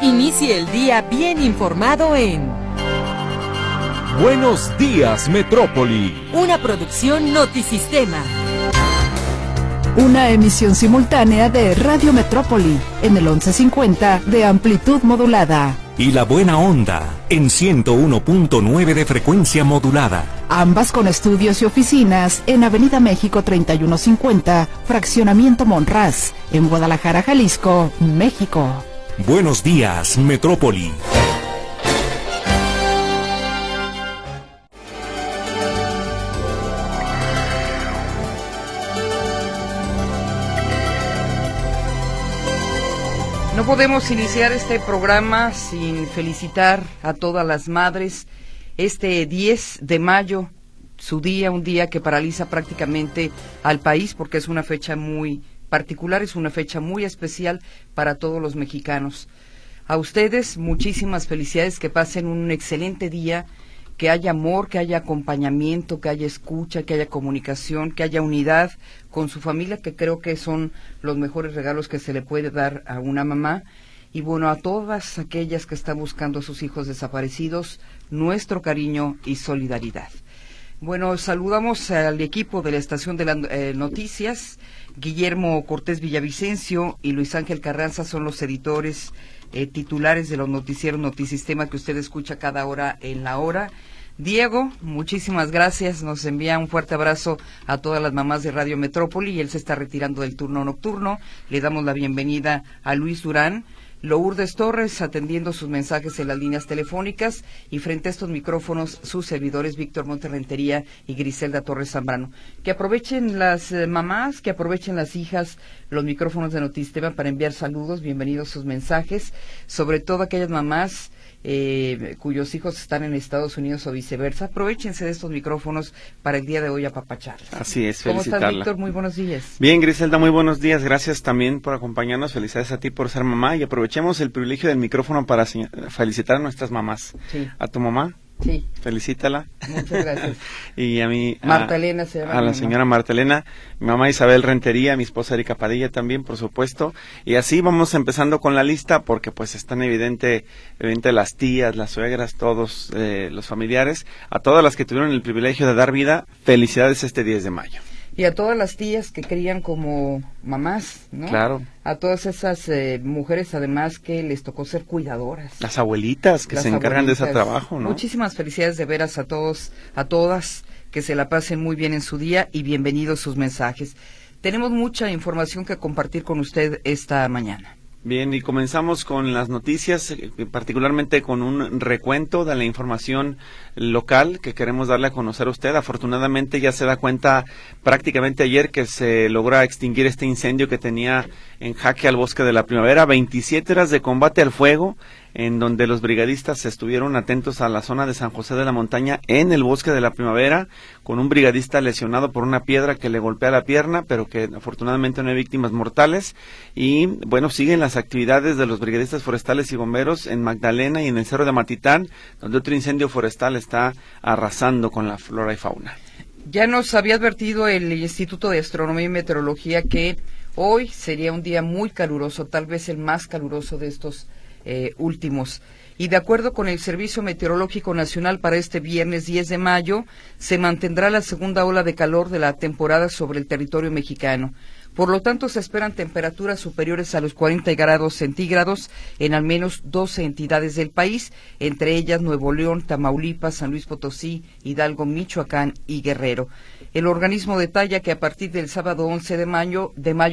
Inicie el día bien informado en Buenos Días, Metrópoli. una producción Notisistema. Una emisión simultánea de Radio Metrópoli en el 1150 de amplitud modulada. Y La Buena Onda en 101.9 de frecuencia modulada. Ambas con estudios y oficinas en Avenida México 3150, Fraccionamiento Monraz, en Guadalajara, Jalisco, México. Buenos Días, Metrópoli. No podemos iniciar este programa sin felicitar a todas las madres. Este 10 de mayo, su día, un día que paraliza prácticamente al país porque es una fecha muy particular, es una fecha muy especial para todos los mexicanos. A ustedes, muchísimas felicidades, que pasen un excelente día, que haya amor, que haya acompañamiento, que haya escucha, que haya comunicación, que haya unidad con su familia, que creo que son los mejores regalos que se le puede dar a una mamá. Y bueno, a todas aquellas que están buscando a sus hijos desaparecidos, nuestro cariño y solidaridad. Bueno, saludamos al equipo de la Estación de las Noticias. Guillermo Cortés Villavicencio y Luis Ángel Carranza son los editores titulares de los noticieros Notisistema que usted escucha cada hora en la hora. Diego, muchísimas gracias, nos envía un fuerte abrazo a todas las mamás de Radio Metrópoli y él se está retirando del turno nocturno. Le damos la bienvenida a Luis Durán. Lourdes Torres atendiendo sus mensajes en las líneas telefónicas y frente a estos micrófonos sus servidores Víctor Monterrentería y Griselda Torres Zambrano. Que aprovechen las mamás, que aprovechen las hijas los micrófonos de Notisistema para enviar saludos, bienvenidos sus mensajes, sobre todo aquellas mamás cuyos hijos están en Estados Unidos o viceversa. Aprovechense de estos micrófonos para el día de hoy apapacharlas. Así es, ¿Cómo felicitarla. estás, Víctor? Muy buenos días. Bien, Griselda, muy buenos días. Gracias también por acompañarnos. Felicidades a ti por ser mamá y aprovechemos el privilegio del micrófono para felicitar a nuestras mamás. Sí. A tu mamá. Sí. Felicítala. Muchas gracias. Y a mí, Marta Elena se llama. a la señora Marta Elena, mi mamá Isabel Rentería, mi esposa Erika Padilla también, por supuesto. Y así vamos empezando con la lista porque pues están evidente las tías, las suegras, todos los familiares. A todas las que tuvieron el privilegio de dar vida, felicidades este 10 de mayo. Y a todas las tías que crían como mamás, ¿no? Claro. A todas esas mujeres, además, que les tocó ser cuidadoras. Las abuelitas que se encargan de ese trabajo, ¿no? Muchísimas felicidades de veras a todos, a todas, que se la pasen muy bien en su día y bienvenidos sus mensajes. Tenemos mucha información que compartir con usted esta mañana. Bien, y comenzamos con las noticias, particularmente con un recuento de la información local que queremos darle a conocer a usted. Afortunadamente ya se da cuenta prácticamente ayer que se logra extinguir este incendio que tenía en jaque al Bosque de la Primavera. 27 horas de combate al fuego, en donde los brigadistas estuvieron atentos a la zona de San José de la Montaña, en el Bosque de la Primavera, con un brigadista lesionado por una piedra que le golpea la pierna, pero que afortunadamente no hay víctimas mortales. Y bueno, siguen las actividades de los brigadistas forestales y bomberos en Magdalena y en el Cerro de Matitán, donde otro incendio forestal está arrasando con la flora y fauna. Ya nos había advertido el Instituto de Astronomía y Meteorología que hoy sería un día muy caluroso, tal vez el más caluroso de estos últimos. Y de acuerdo con el Servicio Meteorológico Nacional, para este viernes 10 de mayo se mantendrá la segunda ola de calor de la temporada sobre el territorio mexicano. Por lo tanto, se esperan temperaturas superiores a los 40 grados centígrados en al menos 12 entidades del país, entre ellas Nuevo León, Tamaulipas, San Luis Potosí, Hidalgo, Michoacán y Guerrero. El organismo detalla que a partir del sábado 11 de mayo,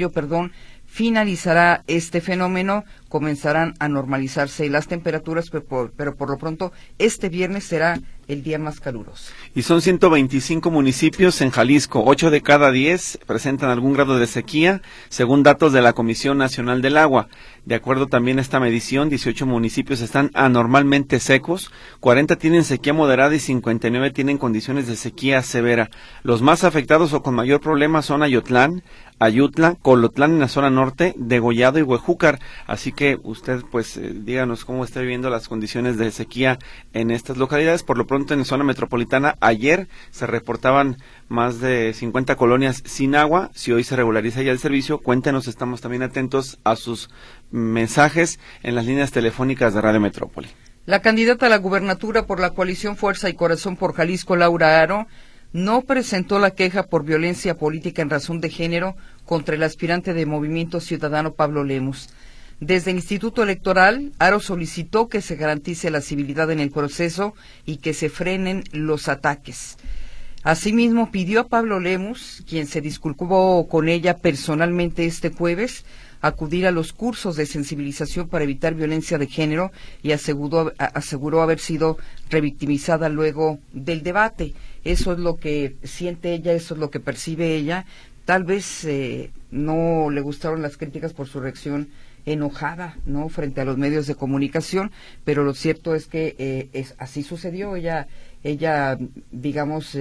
finalizará este fenómeno, comenzarán a normalizarse las temperaturas, pero por lo pronto este viernes será el día más caluroso. Y son 125 municipios en Jalisco, 8 de cada 10 presentan algún grado de sequía, según datos de la Comisión Nacional del Agua. De acuerdo también a esta medición, 18 municipios están anormalmente secos, 40 tienen sequía moderada y 59 tienen condiciones de sequía severa. Los más afectados o con mayor problema son Ayotlán, Ayutla, Colotlán en la zona norte, Degollado y Huejúcar. Así que usted, díganos cómo está viviendo las condiciones de sequía en estas localidades. Por lo pronto pronto en zona metropolitana, ayer se reportaban más de 50 colonias sin agua. Si hoy se regulariza ya el servicio, cuéntenos, estamos también atentos a sus mensajes en las líneas telefónicas de Radio Metrópoli. La candidata a la gubernatura por la coalición Fuerza y Corazón por Jalisco, Laura Aro, no presentó la queja por violencia política en razón de género contra el aspirante de Movimiento Ciudadano Pablo Lemus. Desde el Instituto Electoral, Aro solicitó que se garantice la civilidad en el proceso y que se frenen los ataques. Asimismo, pidió a Pablo Lemus, quien se disculpó con ella personalmente este jueves, acudir a los cursos de sensibilización para evitar violencia de género y aseguró haber sido revictimizada luego del debate. Eso es lo que siente ella, eso es lo que percibe ella. Tal vez no le gustaron las críticas por su reacción enojada, ¿no?, frente a los medios de comunicación, pero lo cierto es que así sucedió. Ella digamos,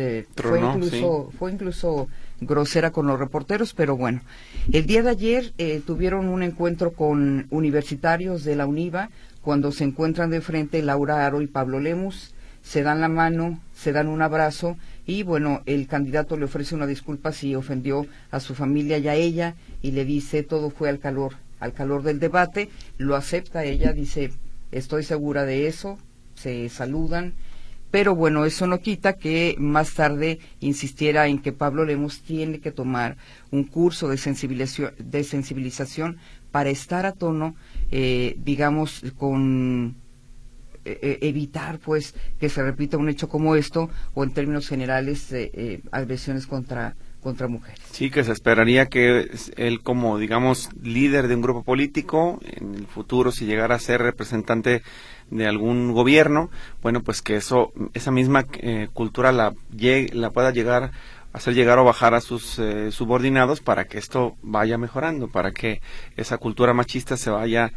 fue incluso grosera con los reporteros, pero bueno. El día de ayer tuvieron un encuentro con universitarios de la UNIVA, cuando se encuentran de frente Laura Aro y Pablo Lemus, se dan la mano, se dan un abrazo y bueno, el candidato le ofrece una disculpa si ofendió a su familia y a ella y le dice todo fue al calor del debate. Lo acepta ella, dice estoy segura de eso, se saludan. Pero bueno, eso no quita que más tarde insistiera en que Pablo Lemus tiene que tomar un curso de sensibilización para estar a tono, digamos, con evitar pues que se repita un hecho como esto o en términos generales agresiones contra mujeres. Sí, que se esperaría que él como, digamos, líder de un grupo político, en el futuro si llegara a ser representante de algún gobierno, bueno, pues que esa misma cultura la pueda hacer llegar o bajar a sus subordinados para que esto vaya mejorando, para que esa cultura machista se vaya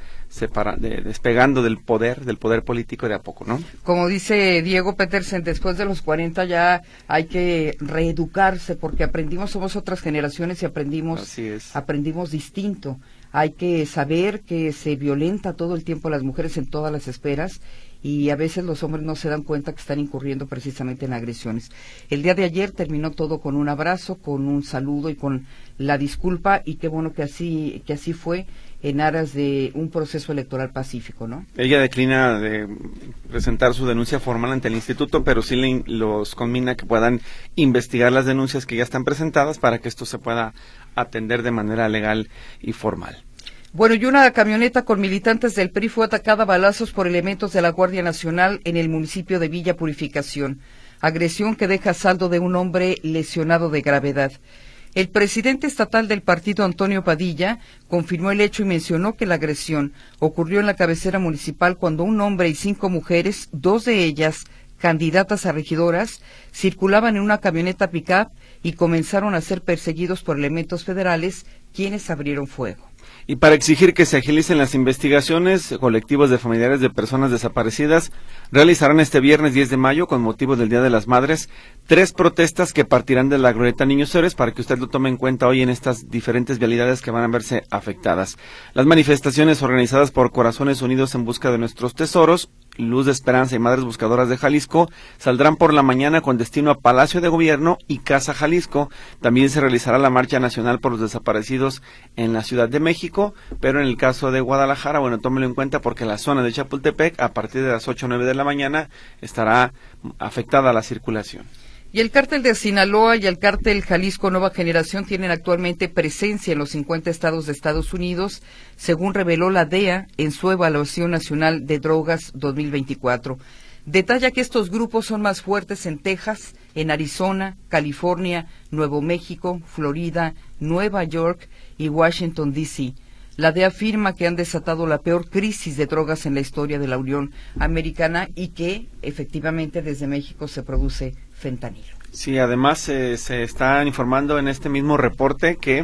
despegando del poder político de a poco, ¿no? Como dice Diego Petersen, después de los 40 ya hay que reeducarse porque somos otras generaciones y aprendimos distinto. Hay que saber que se violenta todo el tiempo a las mujeres en todas las esferas y a veces los hombres no se dan cuenta que están incurriendo precisamente en agresiones. El día de ayer terminó todo con un abrazo, con un saludo y con la disculpa y qué bueno que así fue en aras de un proceso electoral pacífico, ¿no? Ella declina de presentar su denuncia formal ante el instituto, pero sí los conmina que puedan investigar las denuncias que ya están presentadas para que esto se pueda atender de manera legal y formal. Bueno, y una camioneta con militantes del PRI fue atacada a balazos por elementos de la Guardia Nacional en el municipio de Villa Purificación. Agresión que deja saldo de un hombre lesionado de gravedad. El presidente estatal del partido, Antonio Padilla, confirmó el hecho y mencionó que la agresión ocurrió en la cabecera municipal cuando un hombre y 5 mujeres, 2 de ellas candidatas a regidoras, circulaban en una camioneta pick-up y comenzaron a ser perseguidos por elementos federales, quienes abrieron fuego. Y para exigir que se agilicen las investigaciones, colectivos de familiares de personas desaparecidas realizarán este viernes 10 de mayo, con motivo del Día de las Madres, 3 protestas que partirán de la Glorieta Niños Héroes para que usted lo tome en cuenta hoy en estas diferentes vialidades que van a verse afectadas. Las manifestaciones organizadas por Corazones Unidos en Busca de Nuestros Tesoros, Luz de Esperanza y Madres Buscadoras de Jalisco saldrán por la mañana con destino a Palacio de Gobierno y Casa Jalisco. También se realizará la Marcha Nacional por los Desaparecidos en la Ciudad de México, pero en el caso de Guadalajara, bueno, tómelo en cuenta porque la zona de Chapultepec a partir de las 8 o 9 de la mañana estará afectada la circulación. Y el cártel de Sinaloa y el cártel Jalisco Nueva Generación tienen actualmente presencia en los 50 estados de Estados Unidos, según reveló la DEA en su Evaluación Nacional de Drogas 2024. Detalla que estos grupos son más fuertes en Texas, en Arizona, California, Nuevo México, Florida, Nueva York y Washington, D.C. La DEA afirma que han desatado la peor crisis de drogas en la historia de la Unión Americana y que, efectivamente, desde México se produce fentanilo. Sí, además se está informando en este mismo reporte que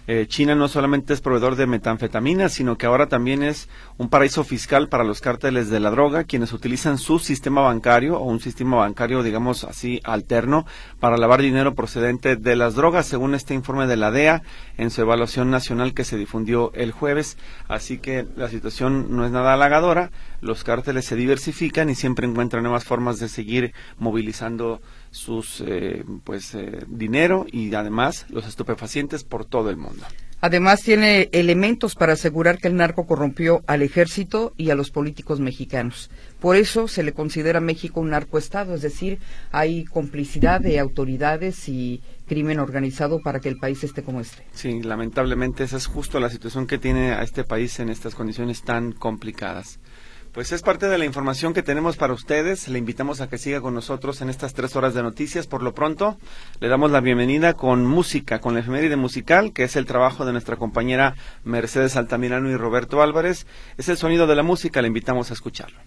China no solamente es proveedor de metanfetamina, sino que ahora también es un paraíso fiscal para los cárteles de la droga, quienes utilizan su sistema bancario o un sistema bancario, digamos así, alterno para lavar dinero procedente de las drogas, según este informe de la DEA en su evaluación nacional que se difundió el jueves. Así que la situación no es nada halagadora, los cárteles se diversifican y siempre encuentran nuevas formas de seguir movilizando sus dinero y además los estupefacientes por todo el mundo. Además tiene elementos para asegurar que el narco corrompió al ejército y a los políticos mexicanos. Por eso se le considera a México un narcoestado, es decir, hay complicidad de autoridades y crimen organizado para que el país esté como esté. Sí, lamentablemente esa es justo la situación que tiene a este país en estas condiciones tan complicadas. Pues es parte de la información que tenemos para ustedes. Le invitamos a que siga con nosotros en estas 3 horas de noticias. Por lo pronto, le damos la bienvenida con música, con la efeméride musical, que es el trabajo de nuestra compañera Mercedes Altamirano y Roberto Álvarez. Es el sonido de la música, le invitamos a escucharlo.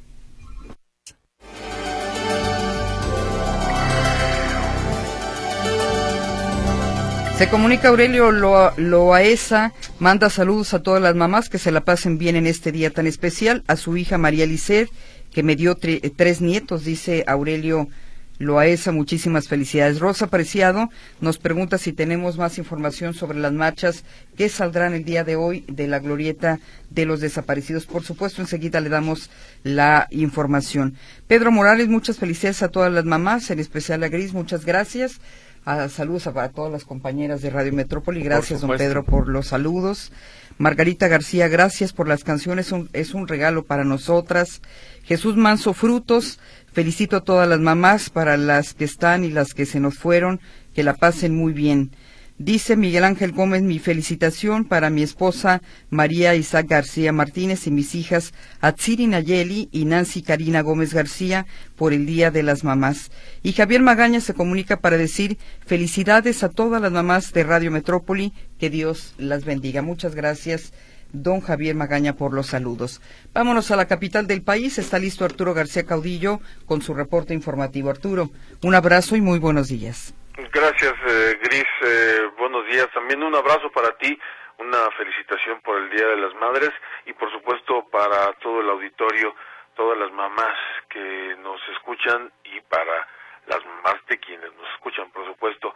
Se comunica Aurelio Loaesa, manda saludos a todas las mamás, que se la pasen bien en este día tan especial, a su hija María Lisset, que me dio 3 nietos, dice Aurelio Loaesa, muchísimas felicidades. Rosa Preciado nos pregunta si tenemos más información sobre las marchas que saldrán el día de hoy de la glorieta de los desaparecidos. Por supuesto, enseguida le damos la información. Pedro Morales, muchas felicidades a todas las mamás, en especial a Gris, muchas gracias. Saludos a todas las compañeras de Radio Metrópoli, gracias don Pedro por los saludos. Margarita García, gracias por las canciones, es un regalo para nosotras. Jesús Manso Frutos, felicito a todas las mamás, para las que están y las que se nos fueron, que la pasen muy bien. Dice Miguel Ángel Gómez, mi felicitación para mi esposa María Isaac García Martínez y mis hijas Atsiri Nayeli y Nancy Karina Gómez García por el Día de las Mamás. Y Javier Magaña se comunica para decir felicidades a todas las mamás de Radio Metrópoli, que Dios las bendiga. Muchas gracias, don Javier Magaña, por los saludos. Vámonos a la capital del país, está listo Arturo García Caudillo con su reporte informativo. Arturo, un abrazo y muy buenos días. Gracias, Gris. Buenos días. También un abrazo para ti, una felicitación por el Día de las Madres y, por supuesto, para todo el auditorio, todas las mamás que nos escuchan y para las mamás de quienes nos escuchan, por supuesto.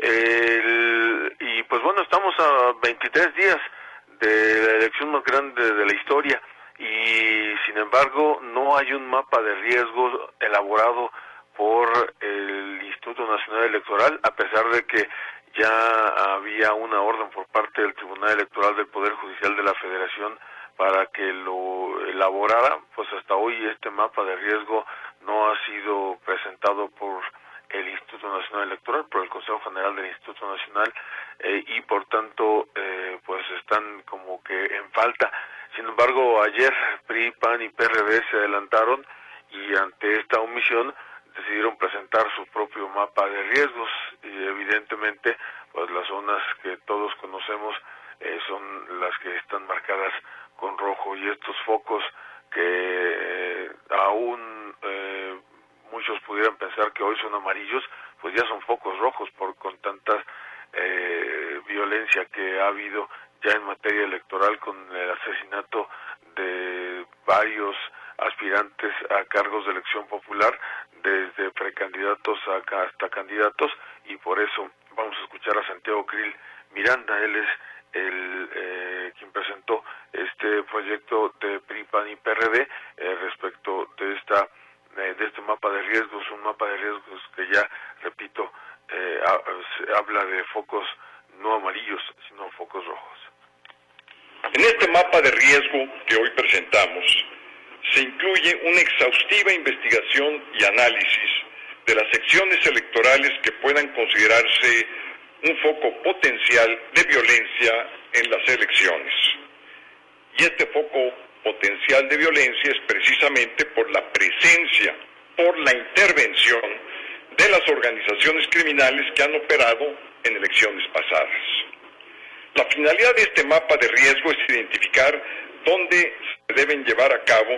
Y, pues bueno, estamos a 23 días de la elección más grande de la historia y, sin embargo, no hay un mapa de riesgos elaborado por el Instituto Nacional Electoral, a pesar de que ya había una orden por parte del Tribunal Electoral del Poder Judicial de la Federación para que lo elaborara. Pues hasta hoy este mapa de riesgo no ha sido presentado por el Instituto Nacional Electoral, por el Consejo General del Instituto Nacional, y por tanto pues están como que en falta. Sin embargo, ayer PRI, PAN y PRD se adelantaron y ante esta omisión decidieron presentar su propio mapa de riesgos y evidentemente pues las zonas que todos conocemos son las que están marcadas con rojo y estos focos que aún muchos pudieran pensar que hoy son amarillos, pues ya son focos rojos con tanta violencia que ha habido ya en materia electoral con el asesinato de varios aspirantes a cargos de elección popular, desde precandidatos hasta candidatos, y por eso vamos a escuchar a Santiago Krill Miranda. Él es quien presentó este proyecto de PRI, PAN y PRD respecto de este mapa de riesgos, un mapa de riesgos que ya, repito, habla de focos no amarillos, sino focos rojos. En este mapa de riesgo que hoy presentamos, se incluye una exhaustiva investigación y análisis de las secciones electorales que puedan considerarse un foco potencial de violencia en las elecciones. Y este foco potencial de violencia es precisamente por la presencia, por la intervención de las organizaciones criminales que han operado en elecciones pasadas. La finalidad de este mapa de riesgo es identificar dónde se deben llevar a cabo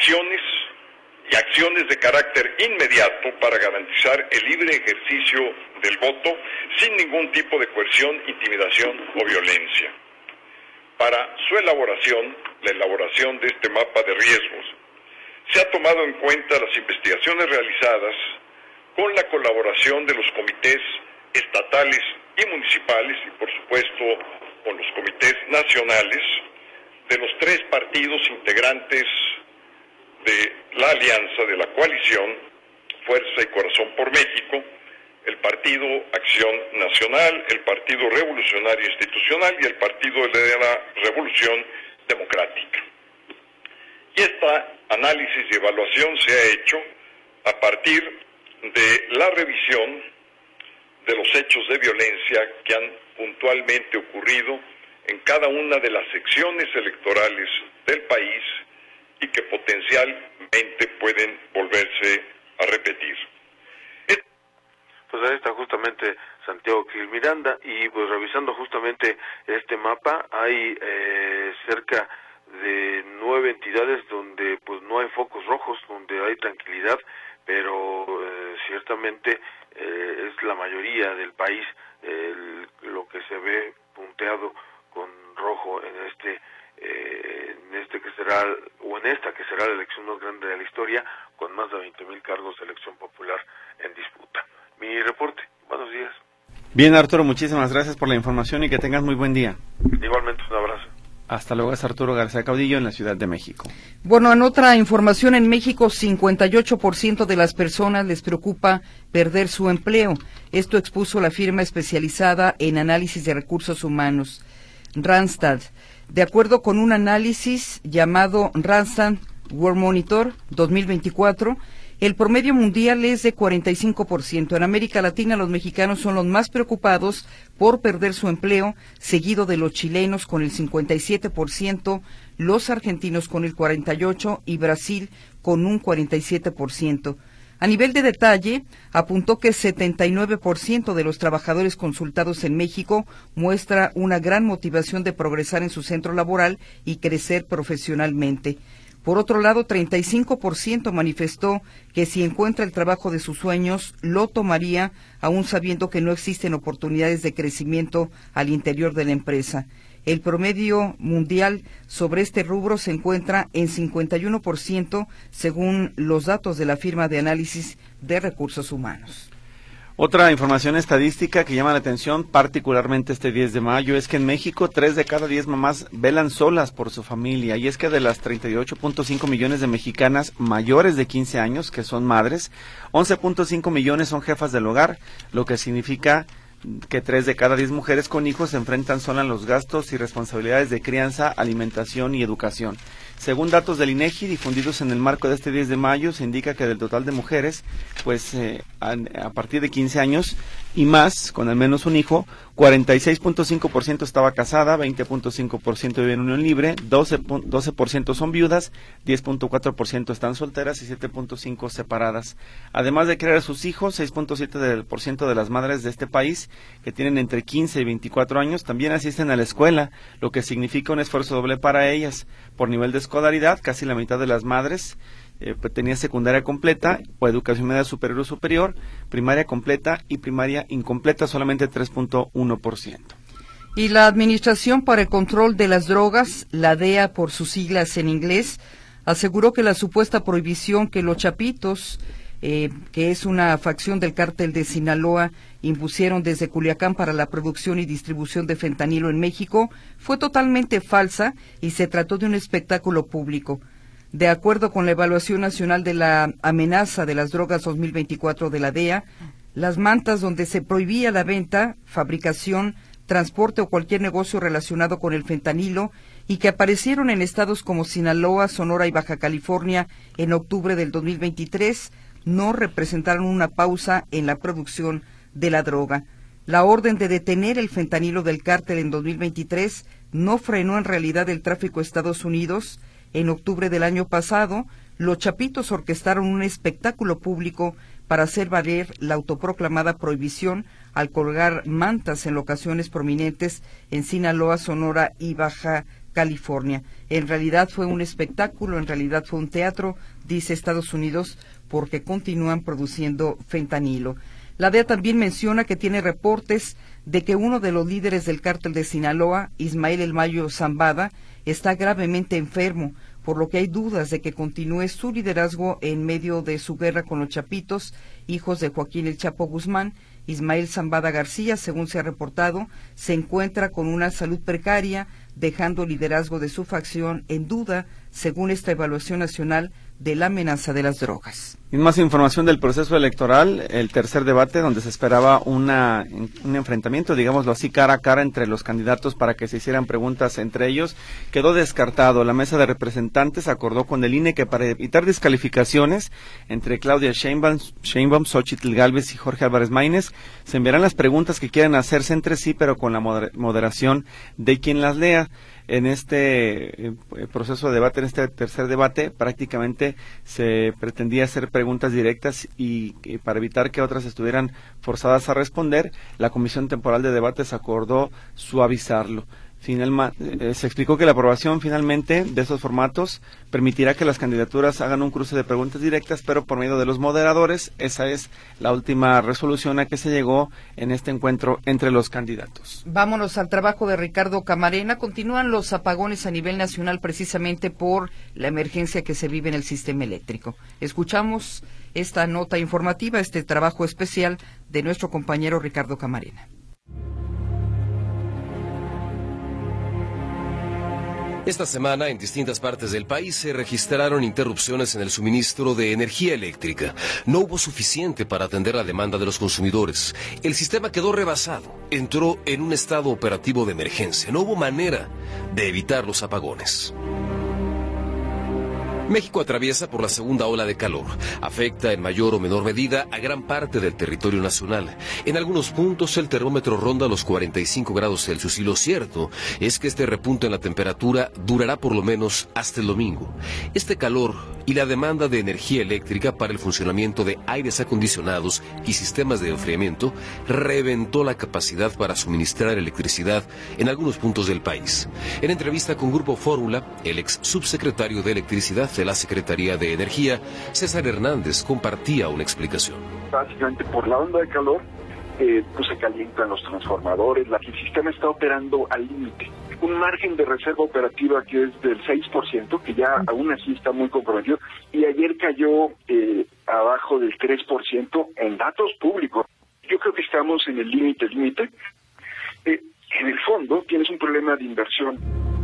acciones de carácter inmediato para garantizar el libre ejercicio del voto sin ningún tipo de coerción, intimidación o violencia. Para su elaboración, la elaboración de este mapa de riesgos, se ha tomado en cuenta las investigaciones realizadas con la colaboración de los comités estatales y municipales y, por supuesto, con los comités nacionales de los 3 partidos integrantes de la alianza, de la coalición Fuerza y Corazón por México, el Partido Acción Nacional, el Partido Revolucionario Institucional y el Partido de la Revolución Democrática. Y este análisis y evaluación se ha hecho a partir de la revisión de los hechos de violencia que han puntualmente ocurrido en cada una de las secciones electorales del país y que potencialmente pueden volverse a repetir. Pues ahí está justamente Santiago Krill Miranda, y pues revisando justamente este mapa hay cerca de 9 entidades donde pues no hay focos rojos, donde hay tranquilidad, pero ciertamente es la mayoría del país lo que se ve punteado con rojo en esta que será la elección más grande de la historia, con más de 20,000 cargos de elección popular en disputa. Mi reporte. Buenos días. Bien, Arturo, muchísimas gracias por la información y que tengas muy buen día. Igualmente, un abrazo. Hasta luego, es Arturo García Caudillo en la Ciudad de México. Bueno, en otra información, en México 58% de las personas les preocupa perder su empleo. Esto expuso la firma especializada en análisis de recursos humanos, Randstad. De acuerdo con un análisis llamado Randstad World Monitor 2024, el promedio mundial es de 45%. En América Latina, los mexicanos son los más preocupados por perder su empleo, seguido de los chilenos con el 57%, los argentinos con el 48% y Brasil con un 47%. A nivel de detalle, apuntó que 79% de los trabajadores consultados en México muestra una gran motivación de progresar en su centro laboral y crecer profesionalmente. Por otro lado, 35% manifestó que si encuentra el trabajo de sus sueños, lo tomaría, aún sabiendo que no existen oportunidades de crecimiento al interior de la empresa. El promedio mundial sobre este rubro se encuentra en 51%, según los datos de la firma de análisis de recursos humanos. Otra información estadística que llama la atención, particularmente este 10 de mayo, es que en México 3 de cada 10 mamás velan solas por su familia. Y es que de las 38.5 millones de mexicanas mayores de 15 años, que son madres, 11.5 millones son jefas del hogar, lo que significa que 3 de cada 10 mujeres con hijos se enfrentan solas a los gastos y responsabilidades de crianza, alimentación y educación. Según datos del INEGI difundidos en el marco de este 10 de mayo, se indica que del total de mujeres, pues a partir de 15 años y más, con al menos un hijo, 46.5% estaba casada, 20.5% vive en unión libre, 12% son viudas, 10.4% están solteras y 7.5% separadas. Además de criar a sus hijos, 6.7% de las madres de este país, que tienen entre 15 y 24 años, también asisten a la escuela, lo que significa un esfuerzo doble para ellas. Por nivel de escolaridad, casi la mitad de las madres tenía secundaria completa o educación media superior o superior, primaria completa y primaria incompleta solamente 3.1%. Y la Administración para el Control de las Drogas, la DEA por sus siglas en inglés, aseguró que la supuesta prohibición que los Chapitos, que es una facción del cártel de Sinaloa, impusieron desde Culiacán para la producción y distribución de fentanilo en México, fue totalmente falsa y se trató de un espectáculo público. De acuerdo con la Evaluación Nacional de la Amenaza de las Drogas 2024 de la DEA, las mantas donde se prohibía la venta, fabricación, transporte o cualquier negocio relacionado con el fentanilo y que aparecieron en estados como Sinaloa, Sonora y Baja California en octubre del 2023, no representaron una pausa en la producción de la droga. La orden de detener el fentanilo del cártel en 2023 no frenó en realidad el tráfico a Estados Unidos. En octubre del año pasado, los Chapitos orquestaron un espectáculo público para hacer valer la autoproclamada prohibición al colgar mantas en locaciones prominentes en Sinaloa, Sonora y Baja California. En realidad fue un espectáculo, en realidad fue un teatro, dice Estados Unidos, porque continúan produciendo fentanilo. La DEA también menciona que tiene reportes de que uno de los líderes del cártel de Sinaloa, Ismael El Mayo Zambada, está gravemente enfermo, por lo que hay dudas de que continúe su liderazgo en medio de su guerra con los Chapitos, hijos de Joaquín El Chapo Guzmán. Ismael Zambada García, según se ha reportado, se encuentra con una salud precaria, dejando el liderazgo de su facción en duda, según esta evaluación nacional de la amenaza de las drogas. Y más información del proceso electoral, el tercer debate donde se esperaba un enfrentamiento, digámoslo así, cara a cara entre los candidatos para que se hicieran preguntas entre ellos, quedó descartado. La mesa de representantes acordó con el INE que para evitar descalificaciones entre Claudia Sheinbaum, Xóchitl Gálvez y Jorge Álvarez Maínez, se enviarán las preguntas que quieran hacerse entre sí, pero con la moderación de quien las lea. En este proceso de debate, en este tercer debate, prácticamente se pretendía hacer preguntas directas y para evitar que otras estuvieran forzadas a responder, la Comisión Temporal de Debates acordó suavizarlo. Se explicó que la aprobación finalmente de esos formatos permitirá que las candidaturas hagan un cruce de preguntas directas, pero por medio de los moderadores. Esa es la última resolución a que se llegó en este encuentro entre los candidatos. Vámonos al trabajo de Ricardo Camarena. Continúan los apagones a nivel nacional precisamente por la emergencia que se vive en el sistema eléctrico. Escuchamos esta nota informativa, este trabajo especial de nuestro compañero Ricardo Camarena. Esta semana, en distintas partes del país, se registraron interrupciones en el suministro de energía eléctrica. No hubo suficiente para atender la demanda de los consumidores. El sistema quedó rebasado. Entró en un estado operativo de emergencia. No hubo manera de evitar los apagones. México atraviesa por la segunda ola de calor. Afecta en mayor o menor medida a gran parte del territorio nacional. En algunos puntos el termómetro ronda los 45 grados Celsius y lo cierto es que este repunte en la temperatura durará por lo menos hasta el domingo. Este calor y la demanda de energía eléctrica para el funcionamiento de aires acondicionados y sistemas de enfriamiento reventó la capacidad para suministrar electricidad en algunos puntos del país. En entrevista con Grupo Fórmula, el ex subsecretario de Electricidad de la Secretaría de Energía, César Hernández, compartía una explicación. Básicamente por la onda de calor, pues se calientan los transformadores, el sistema está operando al límite. Un margen de reserva operativa que es del 6%, que ya aún así está muy comprometido, y ayer cayó abajo del 3% en datos públicos. Yo creo que estamos en el límite. En el fondo tienes un problema de inversión.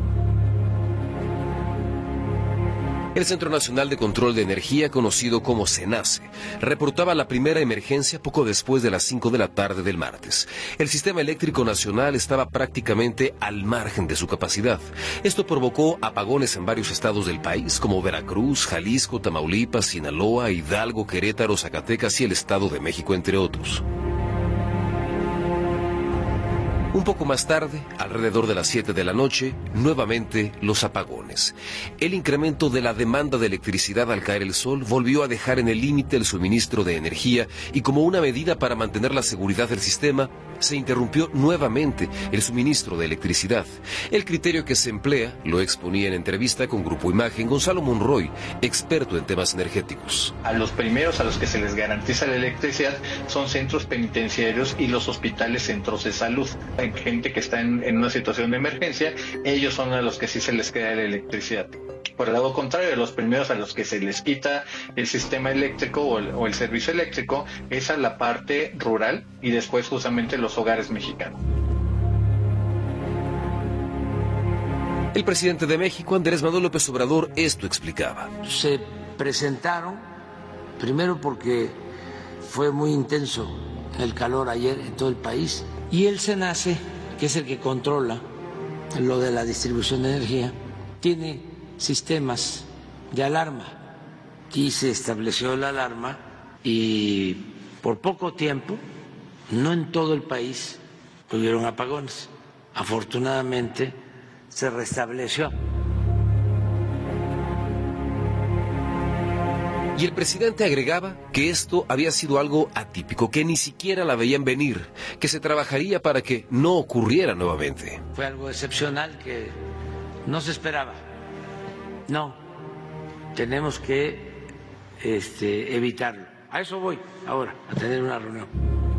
El Centro Nacional de Control de Energía, conocido como CENACE, reportaba la primera emergencia poco después de las 5 de la tarde del martes. El sistema eléctrico nacional estaba prácticamente al margen de su capacidad. Esto provocó apagones en varios estados del país, como Veracruz, Jalisco, Tamaulipas, Sinaloa, Hidalgo, Querétaro, Zacatecas y el Estado de México, entre otros. Un poco más tarde, alrededor de las 7 de la noche, nuevamente los apagones. El incremento de la demanda de electricidad al caer el sol volvió a dejar en el límite el suministro de energía y como una medida para mantener la seguridad del sistema, se interrumpió nuevamente el suministro de electricidad. El criterio que se emplea lo exponía en entrevista con Grupo Imagen Gonzalo Monroy, experto en temas energéticos. A los primeros a los que se les garantiza la electricidad son centros penitenciarios y los hospitales centros de salud. Hay gente que está en una situación de emergencia, ellos son a los que sí se les queda la electricidad. Por el lado contrario, los primeros a los que se les quita el sistema eléctrico o el servicio eléctrico es a la parte rural y después justamente los hogares mexicanos. El presidente de México, Andrés Manuel López Obrador, esto explicaba. Se presentaron, primero porque fue muy intenso el calor ayer en todo el país, y el CENACE, que es el que controla lo de la distribución de energía, tiene sistemas de alarma y se estableció la alarma y por poco tiempo, no en todo el país, hubieron apagones. Afortunadamente se restableció. Y el presidente agregaba que esto había sido algo atípico, que ni siquiera la veían venir, que se trabajaría para que no ocurriera nuevamente. Fue algo excepcional que no se esperaba. No, tenemos que evitarlo. A eso voy ahora, a tener una reunión.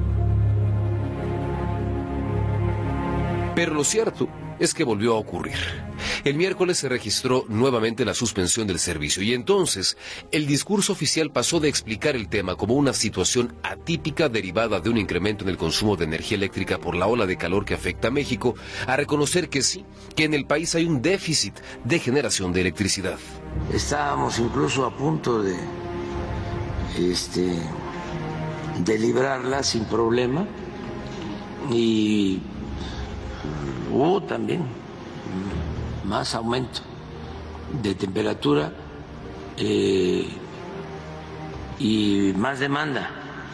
Pero lo cierto es que volvió a ocurrir. El miércoles se registró nuevamente la suspensión del servicio y entonces el discurso oficial pasó de explicar el tema como una situación atípica derivada de un incremento en el consumo de energía eléctrica por la ola de calor que afecta a México, a reconocer que sí, que en el país hay un déficit de generación de electricidad. Estábamos incluso a punto de librarla sin problema y hubo también más aumento de temperatura y más demanda,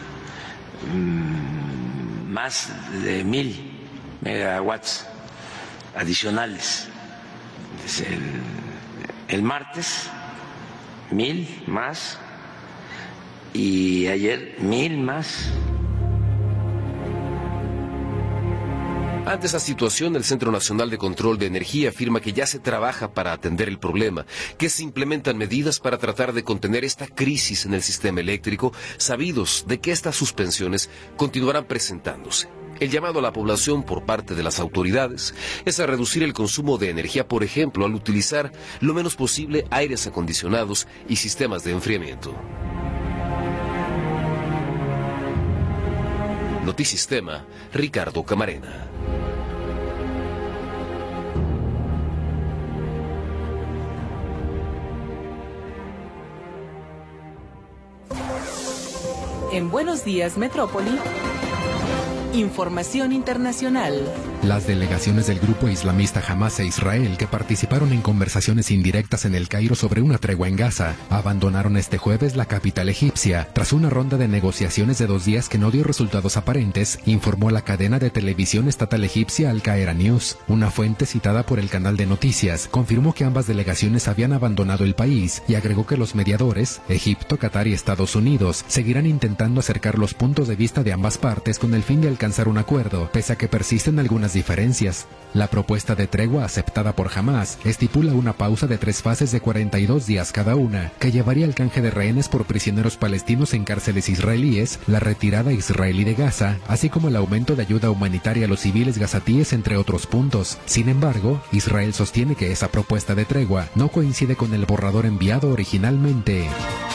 más de 1000 megawatts adicionales. El martes 1000 más y ayer 1000 más. Ante esa situación, el Centro Nacional de Control de Energía afirma que ya se trabaja para atender el problema, que se implementan medidas para tratar de contener esta crisis en el sistema eléctrico, sabidos de que estas suspensiones continuarán presentándose. El llamado a la población por parte de las autoridades es a reducir el consumo de energía, por ejemplo, al utilizar lo menos posible aires acondicionados y sistemas de enfriamiento. Notisistema, Ricardo Camarena. En Buenos Días, Metrópoli, información internacional. Las delegaciones del grupo islamista Hamas e Israel, que participaron en conversaciones indirectas en El Cairo sobre una tregua en Gaza, abandonaron este jueves la capital egipcia tras una ronda de negociaciones de 2 días que no dio resultados aparentes, informó la cadena de televisión estatal egipcia Al Qaeda News. Una fuente citada por el canal de noticias confirmó que ambas delegaciones habían abandonado el país y agregó que los mediadores, Egipto, Qatar y Estados Unidos, seguirán intentando acercar los puntos de vista de ambas partes con el fin de alcanzar un acuerdo, pese a que persisten algunas diferencias. La propuesta de tregua aceptada por Hamas estipula una pausa de 3 fases de 42 días cada una, que llevaría al canje de rehenes por prisioneros palestinos en cárceles israelíes, la retirada israelí de Gaza, así como el aumento de ayuda humanitaria a los civiles gazatíes, entre otros puntos. Sin embargo, Israel sostiene que esa propuesta de tregua no coincide con el borrador enviado originalmente.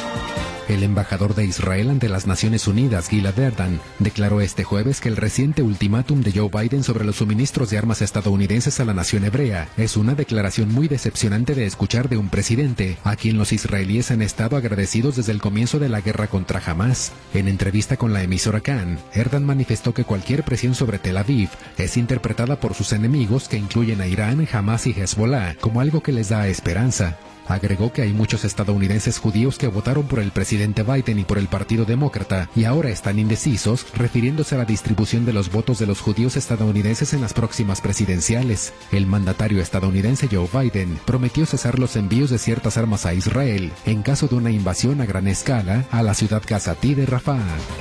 El embajador de Israel ante las Naciones Unidas, Gilad Erdan, declaró este jueves que el reciente ultimátum de Joe Biden sobre los suministros de armas estadounidenses a la nación hebrea es una declaración muy decepcionante de escuchar de un presidente a quien los israelíes han estado agradecidos desde el comienzo de la guerra contra Hamas. En entrevista con la emisora Kan, Erdan manifestó que cualquier presión sobre Tel Aviv es interpretada por sus enemigos, que incluyen a Irán, Hamas y Hezbollah, como algo que les da esperanza. Agregó que hay muchos estadounidenses judíos que votaron por el presidente Biden y por el Partido Demócrata y ahora están indecisos, refiriéndose a la distribución de los votos de los judíos estadounidenses en las próximas presidenciales. El mandatario estadounidense Joe Biden prometió cesar los envíos de ciertas armas a Israel en caso de una invasión a gran escala a la ciudad gazatí de Rafah.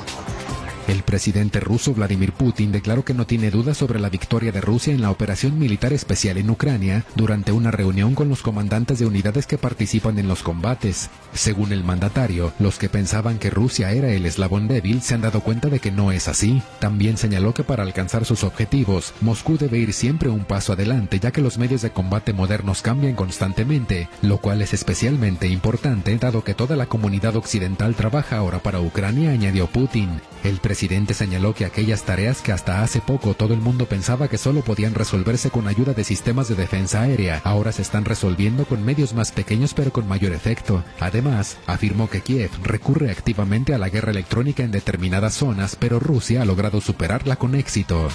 El presidente ruso Vladimir Putin declaró que no tiene dudas sobre la victoria de Rusia en la operación militar especial en Ucrania durante una reunión con los comandantes de unidades que participan en los combates. Según el mandatario, los que pensaban que Rusia era el eslabón débil se han dado cuenta de que no es así. También señaló que para alcanzar sus objetivos, Moscú debe ir siempre un paso adelante, ya que los medios de combate modernos cambian constantemente, lo cual es especialmente importante dado que toda la comunidad occidental trabaja ahora para Ucrania, añadió Putin. El presidente señaló que aquellas tareas que hasta hace poco todo el mundo pensaba que solo podían resolverse con ayuda de sistemas de defensa aérea, ahora se están resolviendo con medios más pequeños pero con mayor efecto. Además, afirmó que Kiev recurre activamente a la guerra electrónica en determinadas zonas, pero Rusia ha logrado superarla con éxito.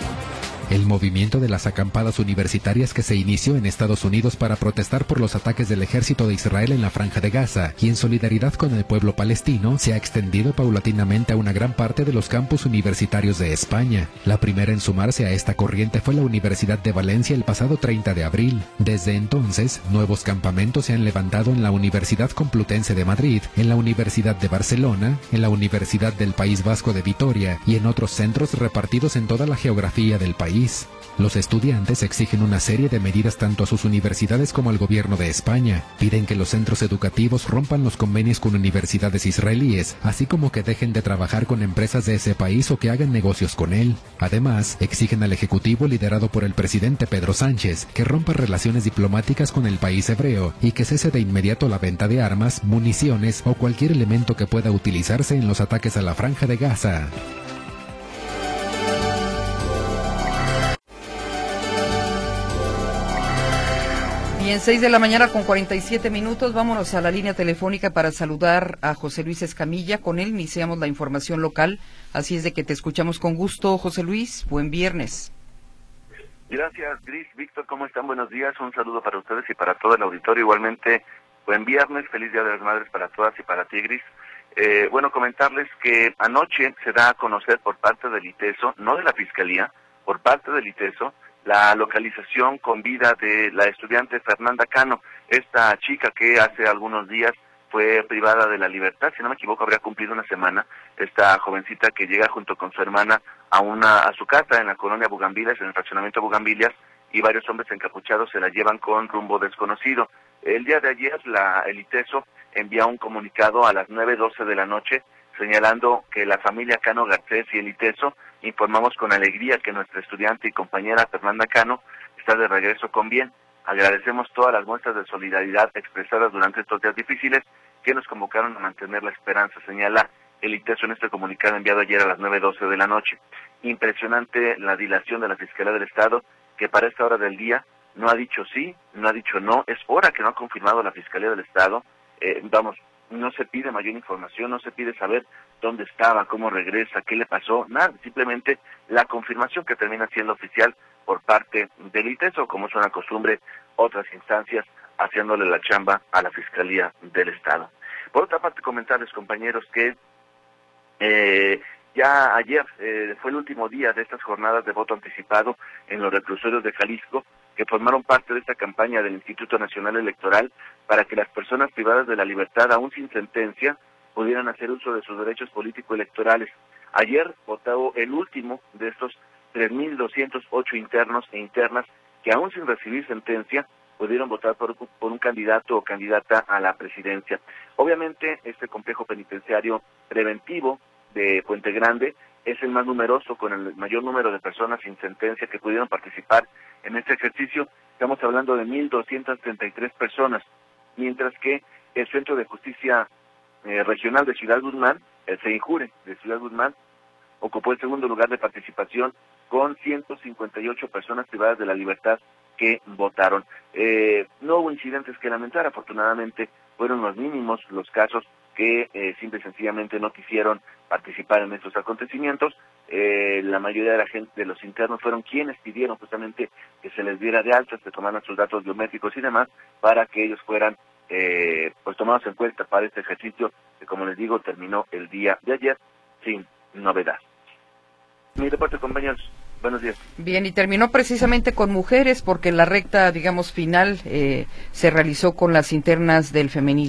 El movimiento de las acampadas universitarias que se inició en Estados Unidos para protestar por los ataques del ejército de Israel en la Franja de Gaza y en solidaridad con el pueblo palestino se ha extendido paulatinamente a una gran parte de los campus universitarios de España. La primera en sumarse a esta corriente fue la Universidad de Valencia el pasado 30 de abril. Desde entonces, nuevos campamentos se han levantado en la Universidad Complutense de Madrid, en la Universidad de Barcelona, en la Universidad del País Vasco de Vitoria y en otros centros repartidos en toda la geografía del país. país. Los estudiantes exigen una serie de medidas tanto a sus universidades como al gobierno de España. Piden que los centros educativos rompan los convenios con universidades israelíes, así como que dejen de trabajar con empresas de ese país o que hagan negocios con él. Además, exigen al Ejecutivo liderado por el presidente Pedro Sánchez que rompa relaciones diplomáticas con el país hebreo y que cese de inmediato la venta de armas, municiones o cualquier elemento que pueda utilizarse en los ataques a la Franja de Gaza. Bien, 6 de la mañana con 47 minutos. Vámonos a la línea telefónica para saludar a José Luis Escamilla. Con él iniciamos la información local. Así es de que te escuchamos con gusto, José Luis. Buen viernes. Gracias, Gris. Víctor, ¿cómo están? Buenos días. Un saludo para ustedes y para todo el auditorio. Igualmente, buen viernes. Feliz Día de las Madres para todas y para ti, Gris. Bueno, comentarles que anoche se da a conocer por parte del ITESO, no de la Fiscalía, por parte del ITESO, la localización con vida de la estudiante Fernanda Cano, esta chica que hace algunos días fue privada de la libertad, si no me equivoco habría cumplido una semana, esta jovencita que llega junto con su hermana a su casa en la colonia Bugambilias, en el fraccionamiento Bugambilias, y varios hombres encapuchados se la llevan con rumbo desconocido. El día de ayer el ITESO envía un comunicado a las 9:12 de la noche señalando que la familia Cano Garcés y el ITESO informamos con alegría que nuestra estudiante y compañera Fernanda Cano está de regreso con bien. Agradecemos todas las muestras de solidaridad expresadas durante estos días difíciles que nos convocaron a mantener la esperanza, señala el ITESO en este comunicado enviado ayer a las 9:12 de la noche. Impresionante la dilación de la Fiscalía del Estado, que para esta hora del día no ha dicho sí, no ha dicho no, es hora que no ha confirmado la Fiscalía del Estado. No se pide mayor información, no se pide saber dónde estaba, cómo regresa, qué le pasó, nada, simplemente la confirmación que termina siendo oficial por parte del ITESO, como es una costumbre, otras instancias haciéndole la chamba a la Fiscalía del Estado. Por otra parte, comentarles, compañeros, que ya ayer fue el último día de estas jornadas de voto anticipado en los reclusorios de Jalisco, que formaron parte de esta campaña del Instituto Nacional Electoral para que las personas privadas de la libertad, aún sin sentencia, pudieran hacer uso de sus derechos político-electorales. Ayer votó el último de estos 3.208 internos e internas que, aún sin recibir sentencia, pudieron votar por un candidato o candidata a la presidencia. Obviamente, este complejo penitenciario preventivo de Puente Grande es el más numeroso, con el mayor número de personas sin sentencia que pudieron participar en este ejercicio. Estamos hablando de 1.233 personas, mientras que el Centro de Justicia Regional de Ciudad Guzmán, el CEIJURE de Ciudad Guzmán, ocupó el segundo lugar de participación con 158 personas privadas de la libertad que votaron. No hubo incidentes que lamentar, afortunadamente fueron los mínimos los casos que simple y sencillamente no quisieron participar en estos acontecimientos. La mayoría de la gente, de los internos, fueron quienes pidieron justamente que se les diera de alta, se tomaran sus datos biométricos y demás, para que ellos fueran pues tomados en cuenta para este ejercicio que, como les digo, terminó el día de ayer sin novedad. Mi reporte, compañeros. Buenos días. Bien, y terminó precisamente con mujeres, porque la recta, digamos, final se realizó con las internas del femenil.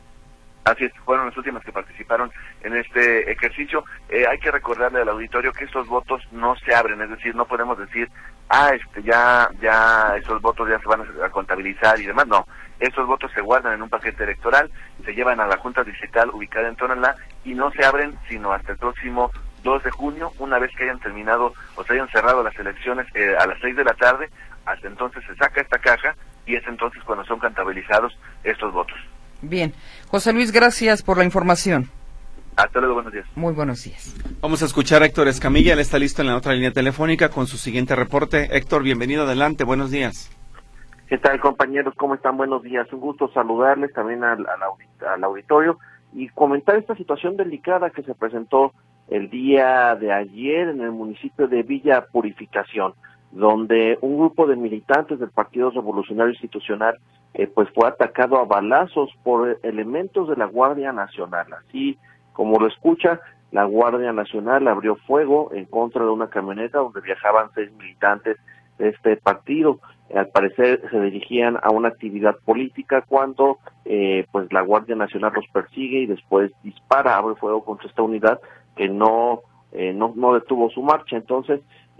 Así es, fueron las últimas que participaron en este ejercicio. Hay que recordarle al auditorio que estos votos no se abren, es decir, no podemos decir, ya esos votos ya se van a contabilizar y demás. No, esos votos se guardan en un paquete electoral, se llevan a la Junta Distrital ubicada en Tonalá y no se abren sino hasta el próximo 2 de junio, una vez que hayan terminado o se hayan cerrado las elecciones a las 6 de la tarde. Hasta entonces se saca esta caja y es entonces cuando son contabilizados estos votos. Bien. José Luis, gracias por la información. Hasta luego, buenos días. Muy buenos días. Vamos a escuchar a Héctor Escamilla, él está listo en la otra línea telefónica con su siguiente reporte. Héctor, bienvenido, adelante, buenos días. ¿Qué tal, compañeros? ¿Cómo están? Buenos días. Un gusto saludarles también al auditorio y comentar esta situación delicada que se presentó el día de ayer en el municipio de Villa Purificación, donde un grupo de militantes del Partido Revolucionario Institucional pues fue atacado a balazos por elementos de la Guardia Nacional. Así como lo escucha, la Guardia Nacional abrió fuego en contra de una camioneta donde viajaban 6 militantes de este partido. Al parecer se dirigían a una actividad política cuando pues la Guardia Nacional los persigue y después dispara, abre fuego contra esta unidad que no detuvo su marcha. Entonces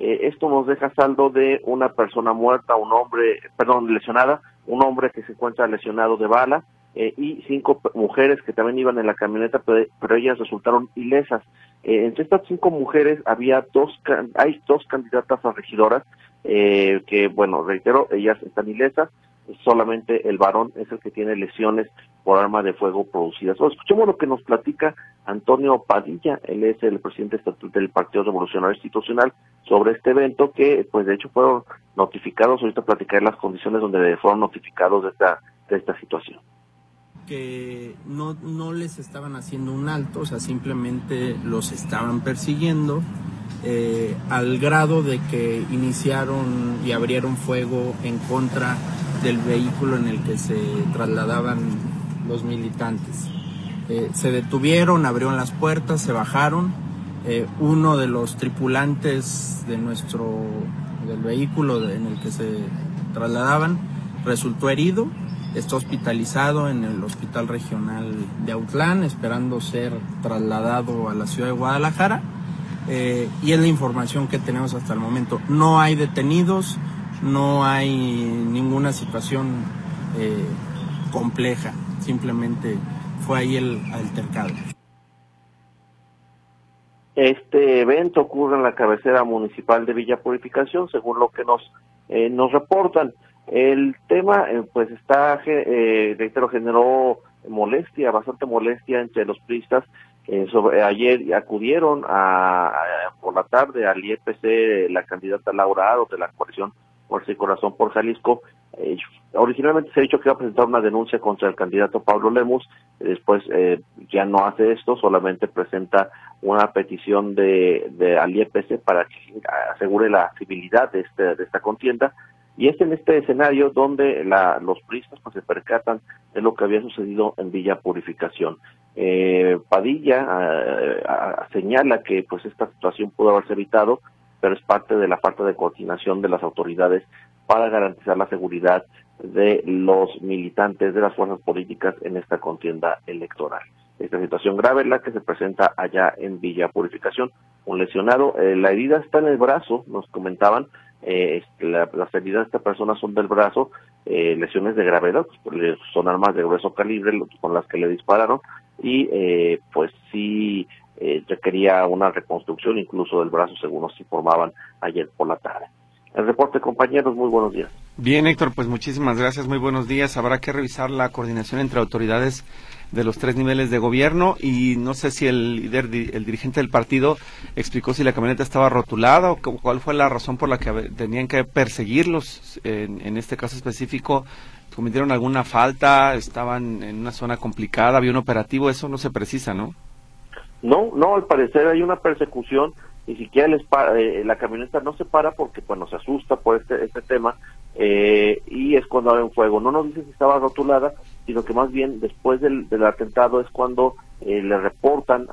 Esto nos deja saldo de una persona muerta, lesionada, un hombre que se encuentra lesionado de bala, y 5 mujeres que también iban en la camioneta, pero ellas resultaron ilesas. Entre estas 5 mujeres hay dos candidatas a regidoras, que, bueno, reitero, ellas están ilesas. Solamente el varón es el que tiene lesiones por arma de fuego producidas. Escuchemos lo que nos platica Antonio Padilla. Él es el presidente estatal del Partido Revolucionario Institucional sobre este evento, que pues de hecho fueron notificados. Ahorita platicaré las condiciones donde fueron notificados de esta situación. Que no les estaban haciendo un alto, o sea, simplemente los estaban persiguiendo, al grado de que iniciaron y abrieron fuego en contra del vehículo en el que se trasladaban los militantes. Se detuvieron, abrieron las puertas, se bajaron. Uno de los tripulantes del vehículo en el que se trasladaban resultó herido. Está hospitalizado en el Hospital Regional de Autlán, esperando ser trasladado a la ciudad de Guadalajara. Y es la información que tenemos hasta el momento. No hay detenidos, no hay ninguna situación compleja, simplemente fue ahí el altercado. Este evento ocurre en la cabecera municipal de Villa Purificación, según lo que nos reportan. El tema, pues generó bastante molestia entre los priistas. Ayer acudieron por la tarde al IEPC la candidata Laura Aro de la coalición Fuerza y Corazón por Jalisco. Originalmente se ha dicho que iba a presentar una denuncia contra el candidato Pablo Lemus. Después ya no hace esto, solamente presenta una petición al IEPC para que asegure la civilidad de esta contienda. Y es en este escenario donde los priistas pues se percatan de lo que había sucedido en Villa Purificación. Padilla señala que pues esta situación pudo haberse evitado, pero es parte de la falta de coordinación de las autoridades para garantizar la seguridad de los militantes de las fuerzas políticas en esta contienda electoral. Esta situación grave es la que se presenta allá en Villa Purificación. Un lesionado, la herida está en el brazo, nos comentaban. Las heridas de esta persona son del brazo, lesiones de gravedad, pues, son armas de grueso calibre con las que le dispararon, y pues sí requería una reconstrucción incluso del brazo, según nos informaban ayer por la tarde. El reporte, compañeros, muy buenos días. Bien, Héctor, pues muchísimas gracias, muy buenos días. Habrá que revisar la coordinación entre autoridades de los 3 niveles de gobierno, y no sé si el dirigente del partido explicó si la camioneta estaba rotulada o cuál fue la razón por la que tenían que perseguirlos en este caso específico. ¿Cometieron alguna falta? ¿Estaban en una zona complicada? ¿Había un operativo? Eso no se precisa, ¿no? No, al parecer hay una persecución. Ni siquiera la camioneta no se para porque bueno, se asusta por este tema, y es cuando abren fuego. No nos dicen si estaba rotulada, sino que más bien después del atentado es cuando le reportan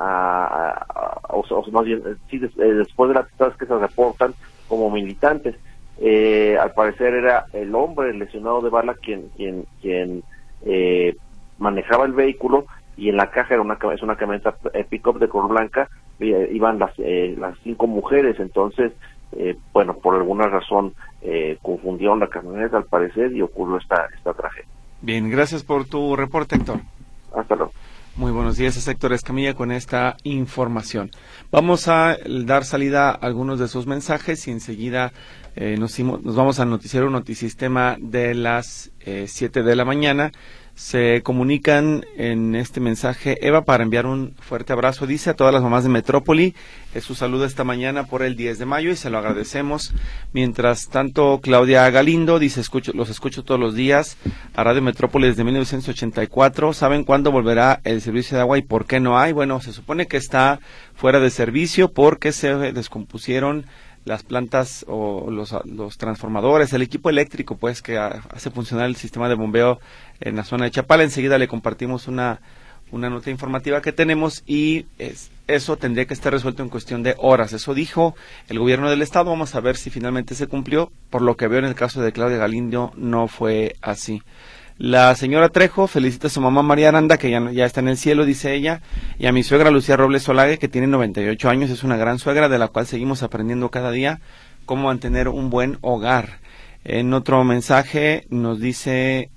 después del atentado es que se reportan como militantes. Al parecer era el hombre lesionado de bala quien manejaba el vehículo, y en la caja es una camioneta pick-up de color blanca. Iban las 5 mujeres. Entonces por alguna razón confundieron la camioneta al parecer y ocurrió esta tragedia. Bien, gracias por tu reporte, Héctor. Hasta luego. Muy buenos días, es Héctor Escamilla con esta información. Vamos a dar salida a algunos de sus mensajes y enseguida nos vamos al noticiero Notisistema de las 7 de la mañana. Se comunican en este mensaje Eva para enviar un fuerte abrazo, dice, a todas las mamás de Metrópoli. Es su saludo esta mañana por el 10 de mayo y se lo agradecemos. Mientras tanto, Claudia Galindo dice, los escucho todos los días a Radio Metrópoli desde 1984. ¿Saben cuándo volverá el servicio de agua y por qué no hay? Bueno, se supone que está fuera de servicio porque se descompusieron las plantas o los transformadores, el equipo eléctrico pues que hace funcionar el sistema de bombeo en la zona de Chapala. Enseguida le compartimos una nota informativa que tenemos y eso tendría que estar resuelto en cuestión de horas. Eso dijo el gobierno del estado. Vamos a ver si finalmente se cumplió. Por lo que veo en el caso de Claudia Galindo no fue así. La señora Trejo felicita a su mamá María Aranda, que ya está en el cielo, dice ella, y a mi suegra Lucía Robles Solague, que tiene 98 años, es una gran suegra de la cual seguimos aprendiendo cada día cómo mantener un buen hogar. En otro mensaje nos dice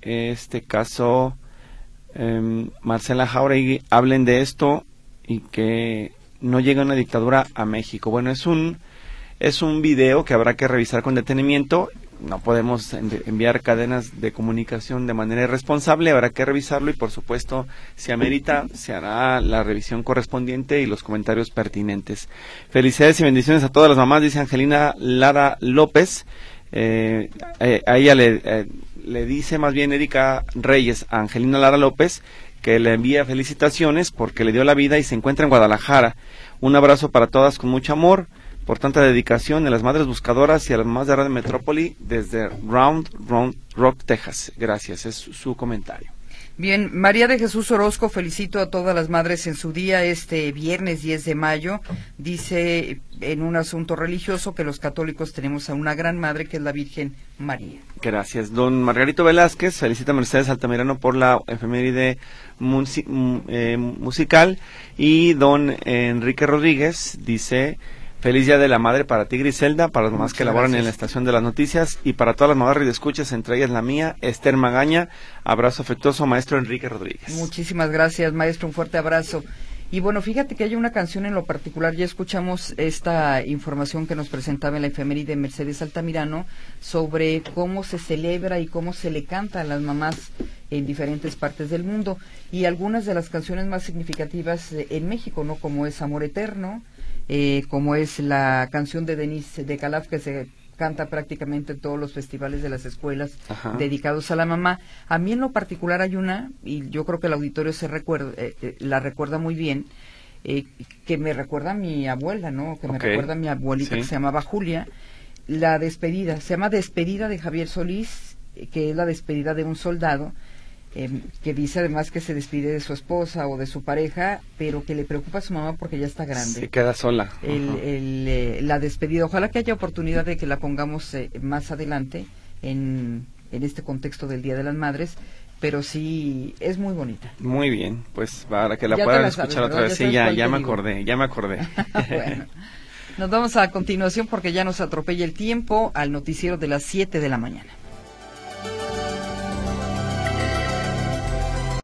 Marcela Jauregui, hablen de esto y que no llegue una dictadura a México. Bueno, es un video que habrá que revisar con detenimiento. No podemos enviar cadenas de comunicación de manera irresponsable, habrá que revisarlo y por supuesto, si amerita, se hará la revisión correspondiente y los comentarios pertinentes. Felicidades y bendiciones a todas las mamás, dice Angelina Lara López. A ella le dice más bien Erika Reyes a Angelina Lara López que le envía felicitaciones porque le dio la vida y se encuentra en Guadalajara. Un abrazo para todas con mucho amor, por tanta dedicación a las madres buscadoras y a las mamás de Radio Metrópoli desde Round Rock, Texas. Gracias, es su comentario. Bien, María de Jesús Orozco, felicito a todas las madres en su día este viernes 10 de mayo. Dice en un asunto religioso que los católicos tenemos a una gran madre que es la Virgen María. Gracias. Don Margarito Velázquez felicita a Mercedes Altamirano por la efeméride musical y don Enrique Rodríguez dice: feliz día de la madre para ti, Griselda, para las mamás que laboran en la estación de las noticias y para todas las mamás radioescuchas, entre ellas la mía, Esther Magaña. Abrazo afectuoso, maestro Enrique Rodríguez. Muchísimas gracias, maestro, un fuerte abrazo. Y bueno, fíjate que hay una canción en lo particular, ya escuchamos esta información que nos presentaba en la efeméride de Mercedes Altamirano sobre cómo se celebra y cómo se le canta a las mamás en diferentes partes del mundo, y algunas de las canciones más significativas en México, ¿no? Como es Amor Eterno, como es la canción de Denise de Calaf, que se canta prácticamente en todos los festivales de las escuelas dedicados a la mamá. A mí en lo particular hay una, y yo creo que el auditorio la recuerda muy bien, que me recuerda a mi abuela, ¿no? Que me recuerda a mi abuelita, que se llamaba Julia. La despedida, se llama Despedida de Javier Solís, que es la despedida de un soldado, que dice además que se despide de su esposa o de su pareja, pero que le preocupa a su mamá porque ya está grande. Se queda sola. La despedida. Ojalá que haya oportunidad de que la pongamos más adelante en este contexto del Día de las Madres, pero sí es muy bonita. Muy bien, pues para que la puedan escuchar otra vez. Sí, ya me acordé. Bueno, nos vamos a continuación porque ya nos atropella el tiempo al noticiero de las 7 de la mañana.